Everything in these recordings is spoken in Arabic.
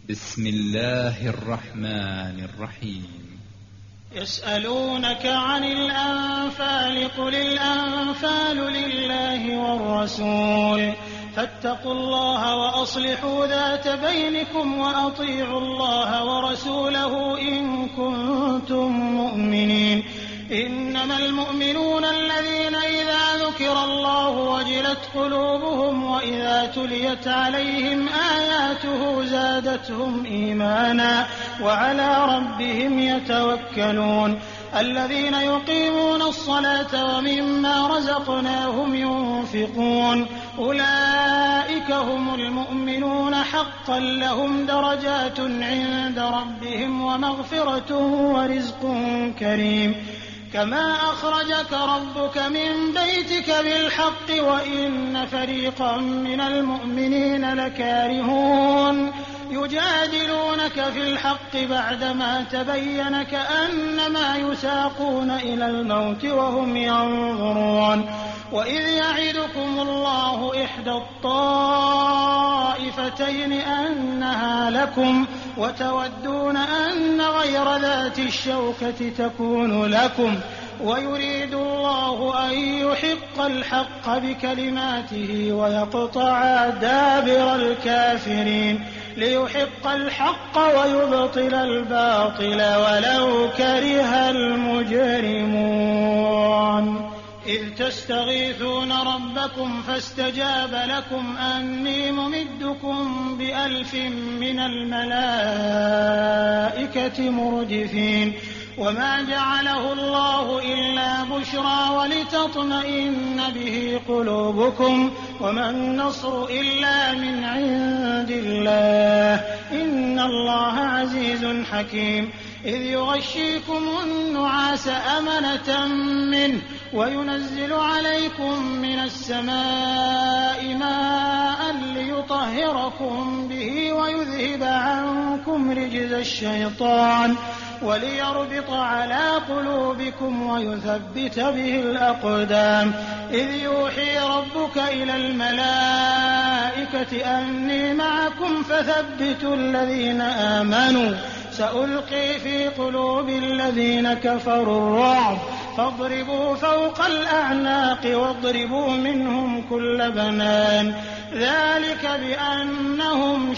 بسم الله الرحمن الرحيم. يسألونك عن الأنفال قل الأنفال لله والرسول فاتقوا الله وأصلحوا ذات بينكم وأطيعوا الله ورسوله إن كنتم مؤمنين. إنما المؤمنون الذين إذا ذكر الله وجلت قلوبهم وإذا تليت عليهم آياته زادتهم إيمانا وعلى ربهم يتوكلون. الذين يقيمون الصلاة ومما رزقناهم ينفقون أولئك هم المؤمنون حقا لهم درجات عند ربهم ومغفرة ورزق كريم. كما أخرجك ربك من بيتك بالحق وإن فريقا من المؤمنين لكارهون يجادلونك في الحق بعدما تبين كأنما يساقون إلى الموت وهم ينظرون. وإذ يعدكم الله إحدى الطائفتين أنها لكم وتودون أن غير ذات الشوكة تكون لكم ويريد الله أن يحق الحق بكلماته ويقطع دابر الكافرين ليحق الحق ويبطل الباطل ولو كره المجرمون. إذ تستغيثون ربكم فاستجاب لكم أني ممدكم ب1000 من الملائكة مردفين. وما جعله الله إلا بشرى ولتطمئن به قلوبكم وما النصر إلا من عند الله إن الله عزيز حكيم. إذ يغشيكم النعاس أمنة منه وينزل عليكم من السماء ماء ليطهركم به ويذهب عنكم رجز الشيطان وليربط على قلوبكم ويثبت به الأقدام. إذ يوحي ربك إلى الملائكة أني معكم فثبتوا الذين آمنوا سألقي في قلوب الذين كفروا الرعب فاضربوا فوق الأعناق واضربوا منهم كل بنان. ذلك بأنهم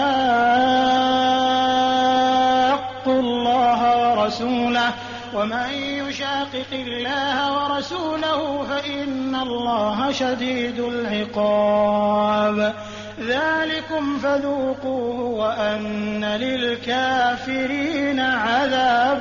شاقوا الله ورسوله ومن يشاقق الله ورسوله فإن الله شديد العقاب. ذلكم فذوقوه وأن للكافرين عذاب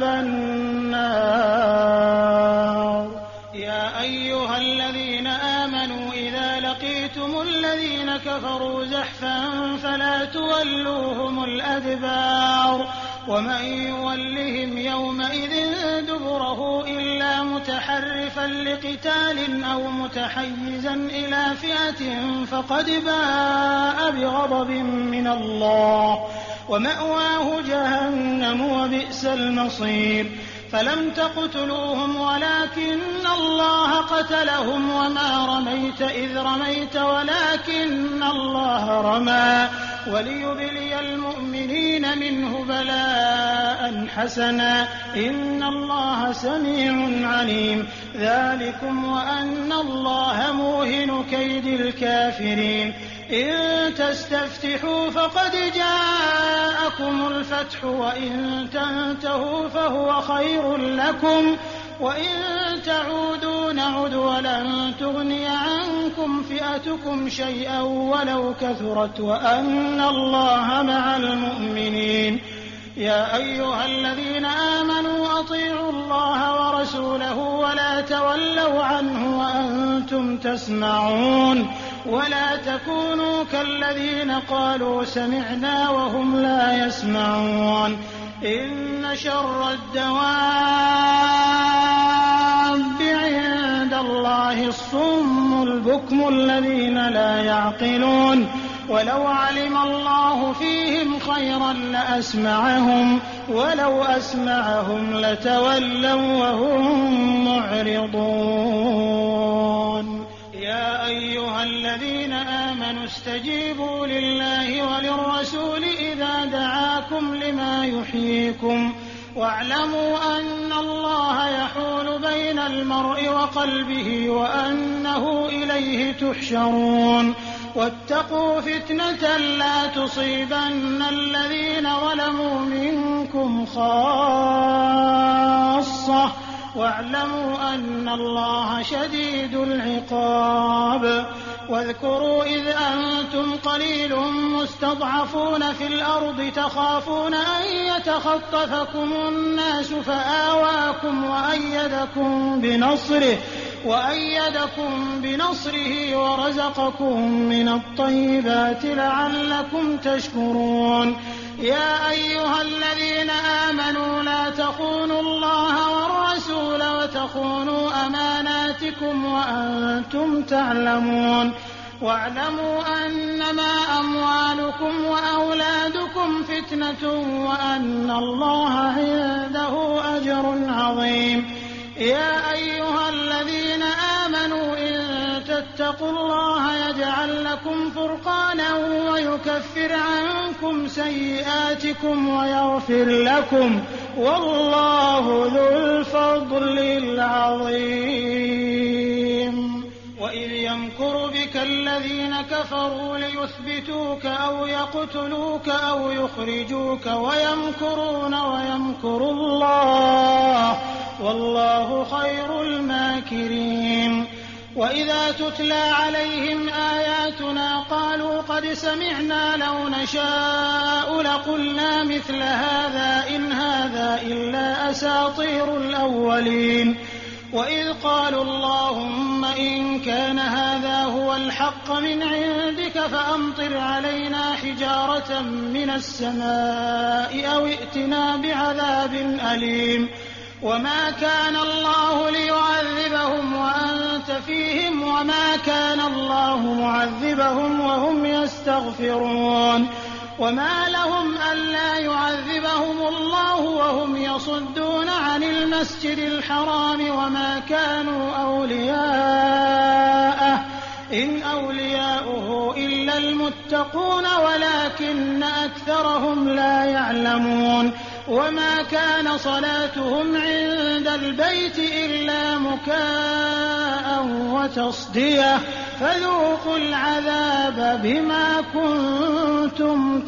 النار. يا أيها الذين آمنوا إذا لقيتم الذين كفروا زحفا فلا تولوهم الأدبار ومن يولهم يومئذ دبره إلا متحرفا لقتال أو متحيزا إلى فئة فقد باء بغضب من الله ومأواه جهنم وبئس المصير. فلم تقتلوهم ولكن الله قتلهم وما رميت إذ رميت ولكن الله رمى وليبلي المؤمنين منه بلاء حسنا إن الله سميع عليم. ذلكم وأن الله موهن كيد الكافرين. إن تستفتحوا فقد جاءكم الفتح وإن تنتهوا فهو خير لكم وإن تعودوا نعد ولن تغني عنكم فئتكم شيئا ولو كثرت وأن الله مع المؤمنين. يا أيها الذين آمنوا أطيعوا الله ورسوله ولا تولوا عنه وأنتم تسمعون ولا تكونوا كالذين قالوا سمعنا وهم لا يسمعون. إن شر الدواب عند الله الصم البكم الذين لا يعقلون. ولو علم الله فيهم خيرا لأسمعهم ولو أسمعهم لتولوا وهم معرضون. يا أيها الذين آمنوا استجيبوا لله وللرسول إذا دعاكم أموالكم لما يحييكم واعلموا أن الله يحول بين المرء وقلبه وأنه إليه تحشرون واتقوا فتنة لا تصيبن الذين ظلموا منكم خاصة واعلموا أن الله شديد العقاب واذكروا إذ أنتم قليل مستضعفون في الأرض تخافون أن يتخطفكم الناس فآواكم وأيدكم بنصره ورزقكم من الطيبات لعلكم تشكرون يا أيها الذين آمنوا لا تخونوا الله والرسول وتخونوا أماناتكم وأنتم تعلمون واعلموا أنما أموالكم وأولادكم فتنة وأن الله عنده أجر عظيم يا أيها الذين آمنوا إن تتقوا الله يجعل لكم فرقانا ويكفر عنكم سيئاتكم ويغفر لكم والله ذو الفضل العظيم وإذ يمكر بك الذين كفروا ليثبتوك أو يقتلوك أو يخرجوك ويمكرون ويمكر الله والله خير الماكرين وإذا تتلى عليهم آياتنا قالوا قد سمعنا لو نشاء لقلنا مثل هذا إن هذا إلا أساطير الأولين وإذ قالوا اللهم إن كان هذا هو الحق من عندك فأمطر علينا حجارة من السماء أو ائتنا بعذاب أليم وما كان الله ليعذبهم وأنت فيهم وما كان الله معذبهم وهم يستغفرون وما لهم ألا يعذبهم الله وهم يصدون عن المسجد الحرام وما كانوا أولياءه إن أولياؤه إلا المتقون ولكن أكثرهم لا يعلمون وما كان صلاتهم عند البيت إلا مكاء وتصدية فذوقوا العذاب بما كنتم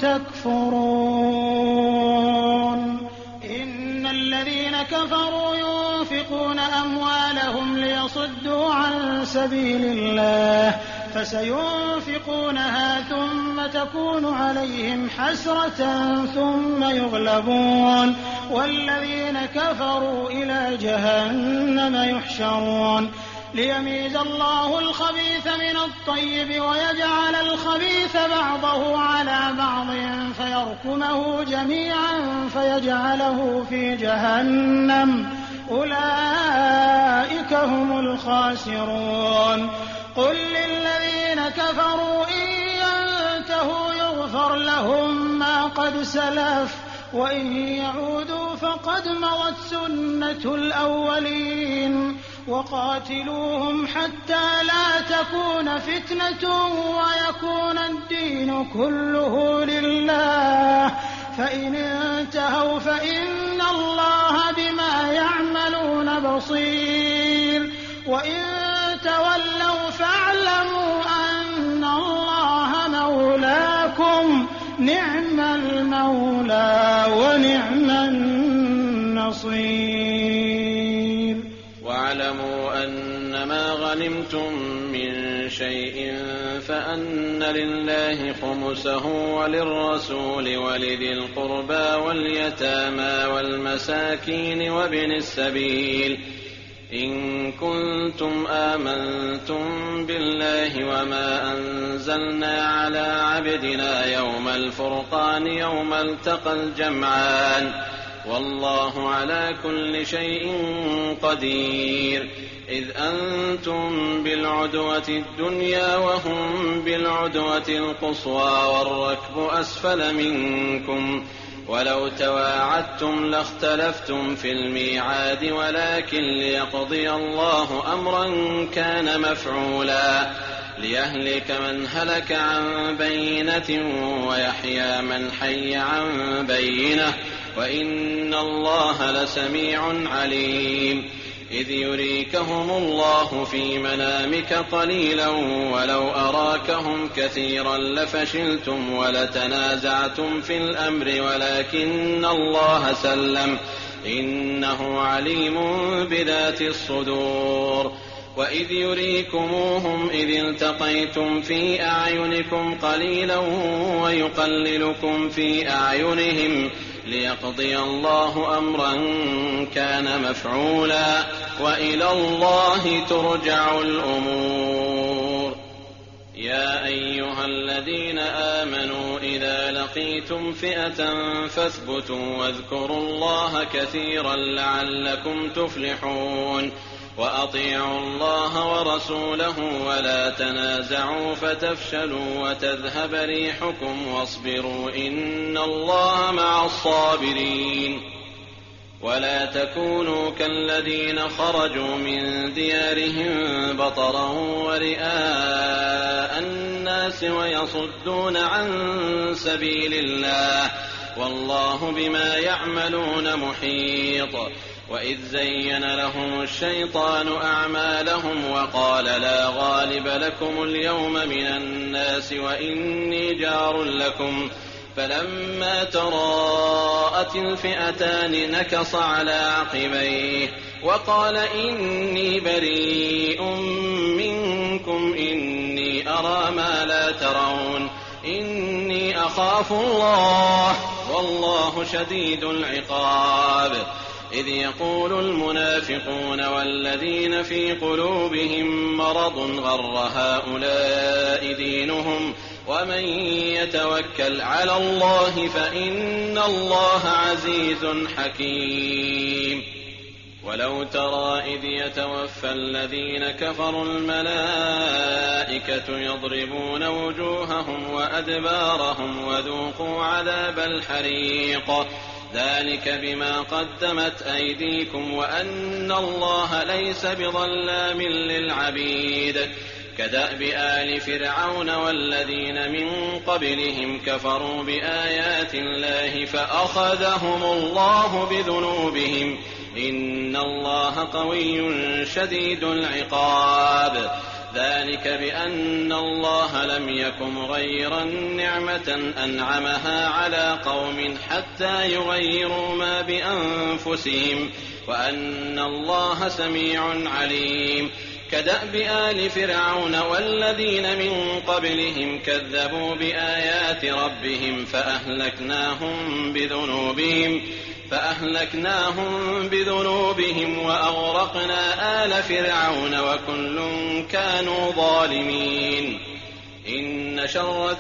تكفرون إن الذين كفروا ينفقون أموالهم ليصدوا عن سبيل الله فسينفقونها ثم تكون عليهم حسرة ثم يغلبون والذين كفروا إلى جهنم يحشرون ليميز الله الخبيث من الطيب ويجعل الخبيث بعضه على بعض فيركمه جميعا فيجعله في جهنم أولئك هم الخاسرون قل للذين كفروا إن ينتهوا يغفر لهم ما قد سلف وإن يعودوا فقد مضت سنة الأولين وقاتلوهم حتى لا تكون فتنة ويكون الدين كله لله فإن انتهوا فإن الله بما يعملون بصير وإن تولوا فاعلموا أن الله مولاكم نعم المولى ونعم النصير واعلموا أنما غنمتم من شيء فأن لله خمسه وللرسول ولذي القربى واليتامى والمساكين وابن السبيل إن كنتم آمنتم بالله وما أنزلنا على عبدنا يوم الفرقان يوم التقى الجمعان والله على كل شيء قدير إذ أنتم بالعدوة الدنيا وهم بالعدوة القصوى والركب أسفل منكم ولو تواعدتم لاختلفتم في الميعاد ولكن ليقضي الله أمرا كان مفعولا ليهلك من هلك عن بينة ويحيى من حي عن بينة وإن الله لسميع عليم. إذ يريكهم الله في منامك قليلا ولو أراكهم كثيرا لفشلتم ولتنازعتم في الأمر ولكن الله سلم إنه عليم بذات الصدور. وإذ يريكموهم إذ التقيتم في أعينكم قليلا ويقللكم في أعينهم ليقضي الله أمرا كان مفعولا وإلى الله ترجع الأمور. يا أيها الذين آمنوا إذا لقيتم فئة فاثبتوا واذكروا الله كثيرا لعلكم تفلحون. وأطيعوا الله ورسوله ولا تنازعوا فتفشلوا وتذهب ريحكم واصبروا إن الله مع الصابرين. ولا تكونوا كالذين خرجوا من ديارهم بطرا ورئاء الناس ويصدون عن سبيل الله والله بما يعملون محيط. وإذ زين لهم الشيطان أعمالهم وقال لا غالب لكم اليوم من الناس وإني جار لكم فلما تراءت الفئتان نكص على عقبيه وقال إني بريء منكم إني أرى ما لا ترون إني أخاف الله والله شديد العقاب. إذ يقول المنافقون والذين في قلوبهم مرض غر هؤلاء دينهم ومن يتوكل على الله فإن الله عزيز حكيم. ولو ترى إذ يتوفى الذين كفروا الملائكة يضربون وجوههم وأدبارهم وذوقوا عذاب الحريق ذلك بما قدمت أيديكم وأن الله ليس بظلام للعبيد. كدأب آل فرعون والذين من قبلهم كفروا بآيات الله فأخذهم الله بذنوبهم إن الله قوي شديد العقاب. ذلك بأن الله لم يك مغيرا نعمة أنعمها على قوم حتى يغيروا ما بأنفسهم وأن الله سميع عليم. كدأب آل فرعون والذين من قبلهم كذبوا بآيات ربهم فأهلكناهم بذنوبهم وأغرقنا آل فرعون وكل كانوا ظالمين. إن شر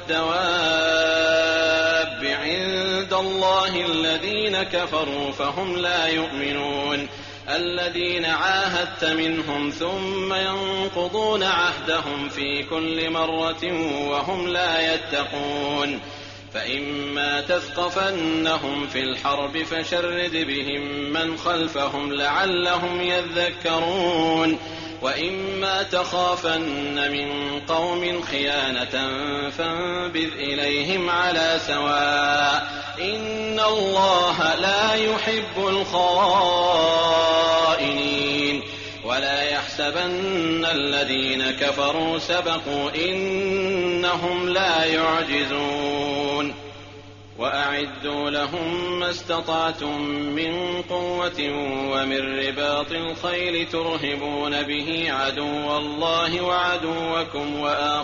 الدواب عند الله الذين كفروا فهم لا يؤمنون الذين عاهدت منهم ثم ينقضون عهدهم في كل مرة وهم لا يتقون. فإما تثقفنهم في الحرب فشرد بهم من خلفهم لعلهم يذكرون وإما تخافن من قوم خيانة فانبذ إليهم على سواء إن الله لا يحب الخائنين. ولا يحسبن الذين كفروا سبقوا إنهم لا يعجزون. وأعدوا لهم ما استطعتم من قوة ومن رباط الخيل ترهبون به عدو الله وعدوكم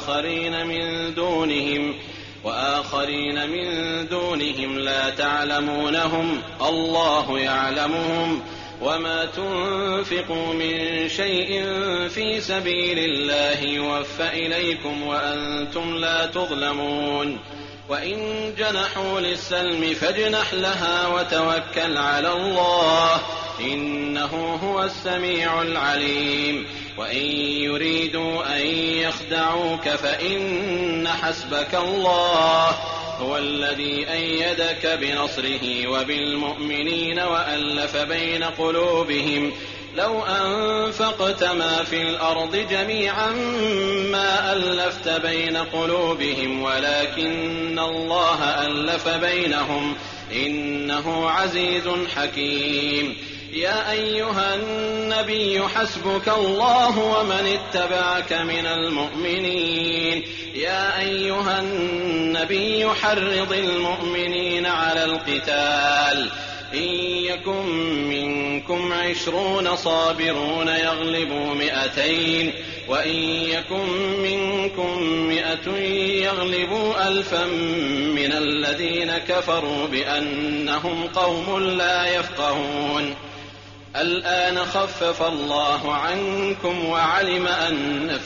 وآخرين من دونهم لا تعلمونهم الله يعلمهم وما تنفقوا من شيء في سبيل الله يوفى إليكم وأنتم لا تظلمون. وإن جنحوا للسلم فاجنح لها وتوكل على الله إنه هو السميع العليم. وإن يريدوا أن يخدعوك فإن حسبك الله هو الذي أيدك بنصره وبالمؤمنين وألف بين قلوبهم لو أنفقت ما في الأرض جميعا ما ألفت بين قلوبهم ولكن الله ألف بينهم إنه عزيز حكيم. يا أيها النبي حسبك الله ومن اتبعك من المؤمنين. يا أيها النبي حرض المؤمنين على القتال إن يكن منكم 20 صابرون يغلبوا 200 وإن يكن منكم 100 يغلبوا 1000 من الذين كفروا بأنهم قوم لا يفقهون. الآن خفف الله عنكم وعلم أن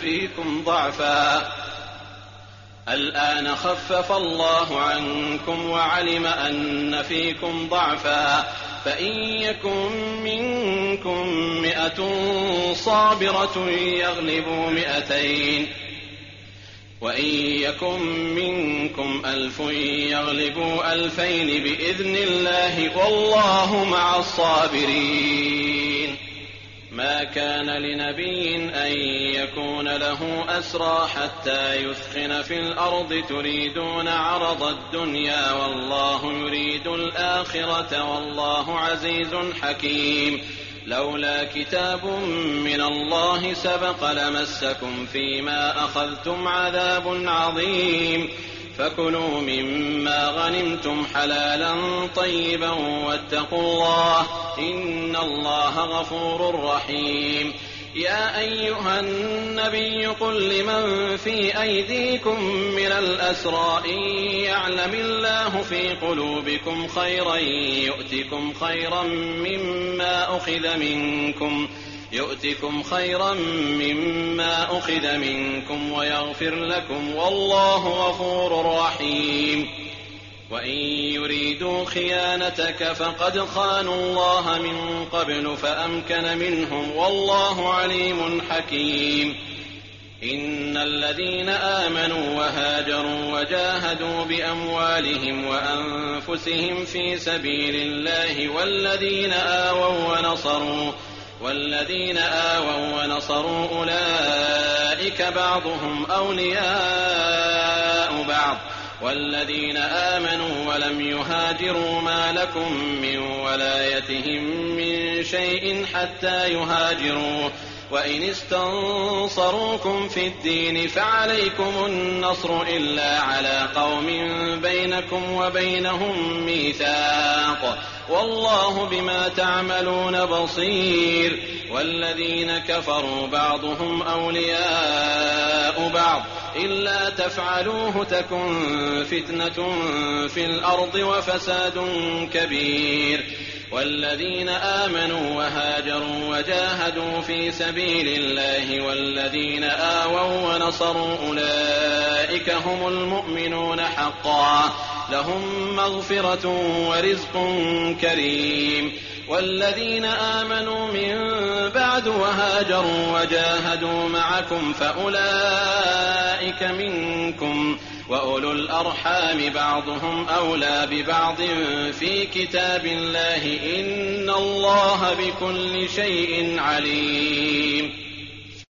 فيكم ضعفا فإن يكن منكم 100 صابرة يغلبوا 200 وإن يكن منكم 1000 يغلبوا 2000 بإذن الله والله مع الصابرين. ما كان لنبي أن يكون له أسرى حتى يثخن في الأرض تريدون عرض الدنيا والله يريد الآخرة والله عزيز حكيم. لولا كتاب من الله سبق لمسكم فيما أخذتم عذاب عظيم. فكلوا مما غنمتم حلالا طيبا واتقوا الله إن الله غفور رحيم. يا أيها النبي قل لمن في أيديكم من الأسرى إن يعلم الله في قلوبكم خيرا يؤتكم خيرا مما أخذ منكم ويغفر لكم والله غفور رحيم. وإن يريدوا خيانتك فقد خانوا الله من قبل فأمكن منهم والله عليم حكيم. إن الذين آمنوا وهاجروا وجاهدوا بأموالهم وأنفسهم في سبيل الله والذين آووا ونصروا أولئك بعضهم أولياء بعض والذين آمنوا ولم يهاجروا ما لكم من ولايتهم من شيء حتى يهاجروا وإن استنصروكم في الدين فعليكم النصر إلا على قوم بينكم وبينهم ميثاق والله بما تعملون بصير. والذين كفروا بعضهم أولياء بعض إلا تفعلوه تكن فتنة في الأرض وفساد كبير. والذين آمنوا وهاجروا وجاهدوا في سبيل الله والذين آووا ونصروا أولئك هم المؤمنون حقا لهم مغفرة ورزق كريم. والذين آمنوا من بعد وهاجروا وجاهدوا معكم فأولئك منكم وأولو الأرحام بعضهم أولى ببعض في كتاب الله إن الله بكل شيء عليم.